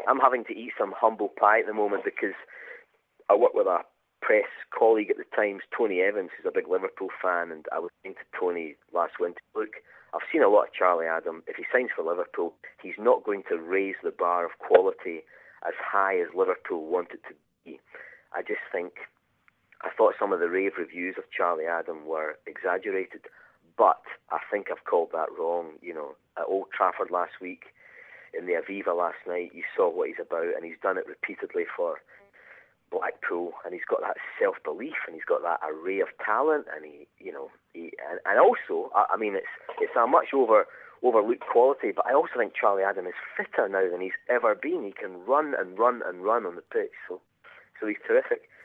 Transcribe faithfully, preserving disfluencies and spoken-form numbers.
I'm having to eat some humble pie at the moment because I work with a press colleague at the Times, Tony Evans, who's a big Liverpool fan, and I was saying to Tony last winter, look, I've seen a lot of Charlie Adam. If he signs for Liverpool, he's not going to raise the bar of quality as high as Liverpool want it to be. I just think, I thought some of the rave reviews of Charlie Adam were exaggerated, but I think I've called that wrong. You know, at Old Trafford last week, in the Aviva last night, you saw what he's about, and he's done it repeatedly for Blackpool, and he's got that self-belief, and he's got that array of talent, and he, you know, he, and, and also, I, I mean, it's it's a much over overlooked quality, but I also think Charlie Adam is fitter now than he's ever been. He can run and run and run on the pitch, so so he's terrific.